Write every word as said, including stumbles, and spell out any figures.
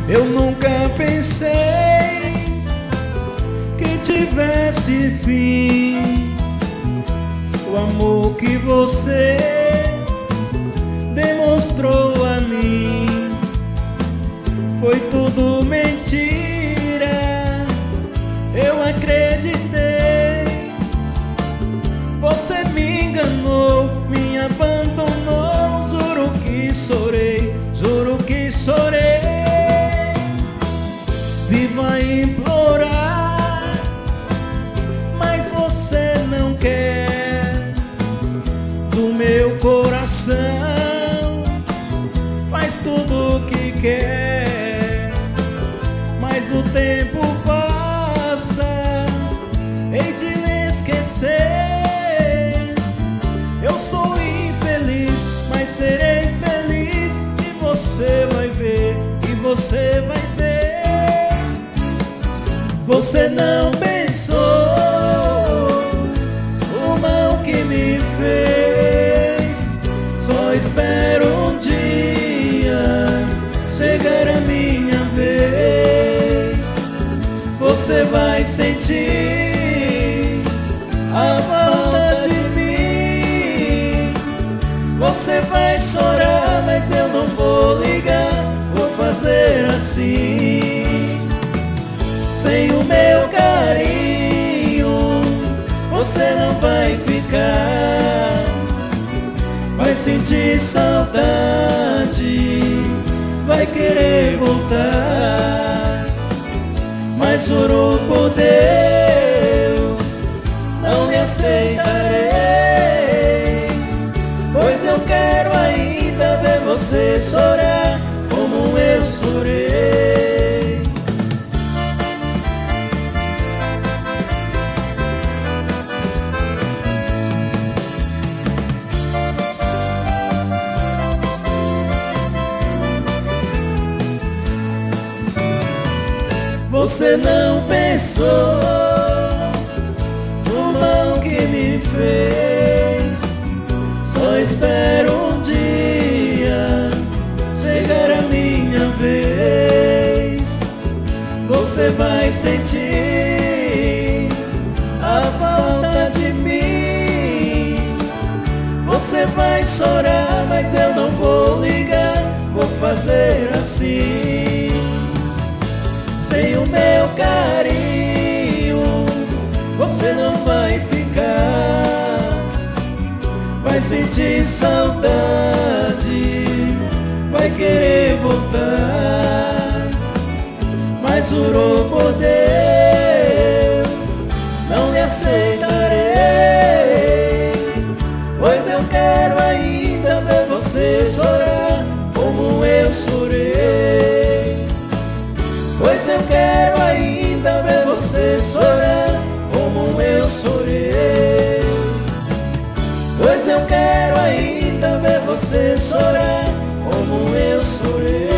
Eu nunca pensei que tivesse fim. O amor que você demonstrou a mim foi tudo mentira. Eu acreditei, você me enganou, me abandonou. Juro que chorei, juro que chorei. Vivo a implorar, mas você não quer. Do meu coração faz tudo o que quer, mas o tempo passa, hei de lhe esquecer. Eu sou infeliz, mas serei feliz, e você vai ver, e você vai ver. Você não pensou o mal que me fez. Só espero um dia chegar a minha vez. Você vai sentir a falta de mim. Você vai chorar, mas eu não vou ligar. Vou fazer assim. Sem o meu carinho você não vai ficar. Vai sentir saudade, vai querer voltar. Mas juro por Deus, não lhe aceitarei, pois eu quero ainda ver você chorar como eu chorei. Você não pensou no mal que me fez. Só espero um dia chegar a minha vez. Você vai sentir a falta de mim. Você vai chorar, mas eu não vou ligar. Vou fazer assim. Sem o meu carinho você não vai ficar. Vai sentir saudade, vai querer voltar. Mas juro por Deus, não lhe aceitarei, pois eu quero ainda ver você chorar como eu chorei. Pois eu quero ainda ver você chorar como eu chorei. Pois eu quero ainda ver você chorar como eu chorei.